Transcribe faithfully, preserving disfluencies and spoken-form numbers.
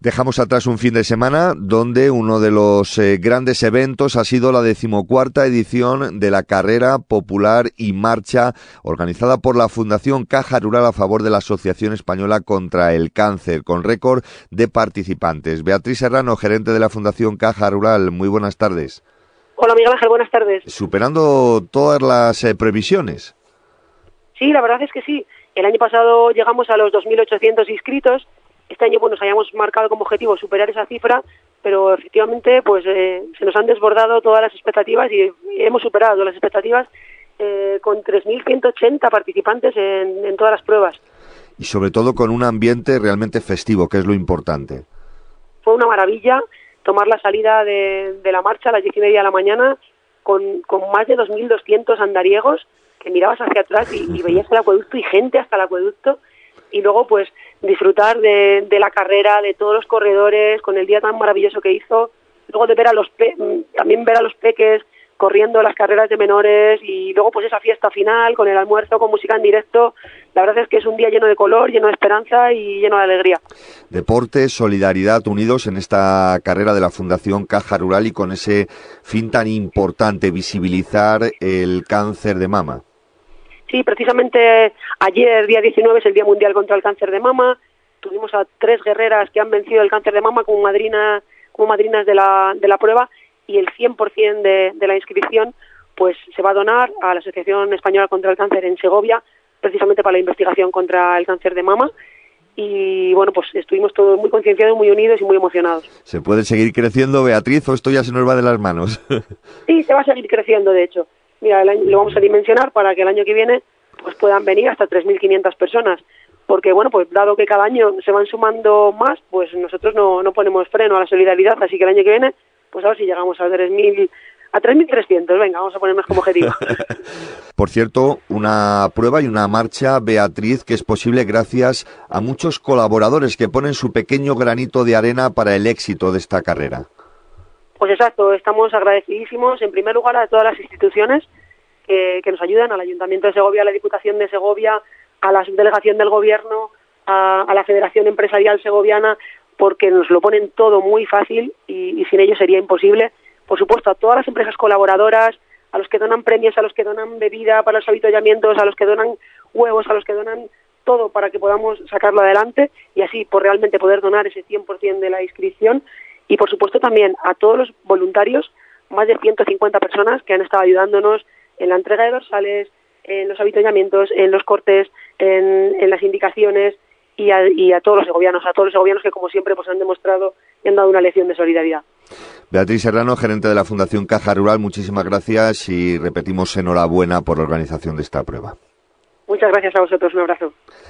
Dejamos atrás un fin de semana donde uno de los eh, grandes eventos ha sido la decimocuarta edición de la Carrera Popular y Marcha organizada por la Fundación Caja Rural a favor de la Asociación Española contra el Cáncer, con récord de participantes. Beatriz Serrano, gerente de la Fundación Caja Rural, muy buenas tardes. Hola Miguel Ángel, buenas tardes. Superando todas las eh, previsiones. Sí, la verdad es que sí. El año pasado llegamos a los dos mil ochocientos inscritos. Este año pues, nos hayamos marcado como objetivo superar esa cifra, pero efectivamente pues eh, se nos han desbordado todas las expectativas y hemos superado las expectativas eh, con tres mil ciento ochenta participantes en, en todas las pruebas. Y sobre todo con un ambiente realmente festivo, que es lo importante. Fue una maravilla tomar la salida de, de la marcha a las diez y media de la mañana con, con más de dos mil doscientos andariegos que mirabas hacia atrás y, y veías el acueducto y gente hasta el acueducto. Y luego, pues, disfrutar de, de la carrera, de todos los corredores, con el día tan maravilloso que hizo. Luego de ver a los pe también ver a los peques corriendo las carreras de menores y luego, pues, esa fiesta final con el almuerzo, con música en directo. La verdad es que es un día lleno de color, lleno de esperanza y lleno de alegría. Deporte, solidaridad, unidos en esta carrera de la Fundación Caja Rural y con ese fin tan importante, visibilizar el cáncer de mama. Sí, precisamente ayer, día diecinueve, es el Día Mundial contra el Cáncer de Mama. Tuvimos a tres guerreras que han vencido el cáncer de mama como, madrina, como madrinas de la, de la prueba y el cien por ciento de, de la inscripción pues se va a donar a la Asociación Española contra el Cáncer en Segovia, precisamente para la investigación contra el cáncer de mama. Y bueno, pues estuvimos todos muy concienciados, muy unidos y muy emocionados. ¿Se puede seguir creciendo, Beatriz, o esto ya se nos va de las manos? Sí, se va a seguir creciendo, de hecho. Mira, el año, lo vamos a dimensionar para que el año que viene pues puedan venir hasta tres mil quinientas personas, porque bueno, pues dado que cada año se van sumando más, pues nosotros no, no ponemos freno a la solidaridad, así que el año que viene, pues a ver si llegamos a tres mil, a tres mil trescientos, venga, vamos a ponernos como objetivo. Por cierto, una prueba y una marcha, Beatriz, que es posible gracias a muchos colaboradores que ponen su pequeño granito de arena para el éxito de esta carrera. Pues exacto, estamos agradecidísimos en primer lugar a todas las instituciones que, que nos ayudan, al Ayuntamiento de Segovia, a la Diputación de Segovia, a la Subdelegación del Gobierno, a, a la Federación Empresarial Segoviana, porque nos lo ponen todo muy fácil y, y sin ellos sería imposible. Por supuesto, a todas las empresas colaboradoras, a los que donan premios, a los que donan bebida para los avituallamientos, a los que donan huevos, a los que donan todo para que podamos sacarlo adelante y así por realmente poder donar ese cien por ciento de la inscripción. Y por supuesto también a todos los voluntarios, más de ciento cincuenta personas que han estado ayudándonos en la entrega de dorsales, en los avituallamientos, en los cortes, en, en las indicaciones y a, y a todos los segovianos, a todos los segovianos que como siempre pues han demostrado y han dado una lección de solidaridad. Beatriz Serrano, gerente de la Fundación Caja Rural, muchísimas gracias y repetimos enhorabuena por la organización de esta prueba. Muchas gracias a vosotros, un abrazo.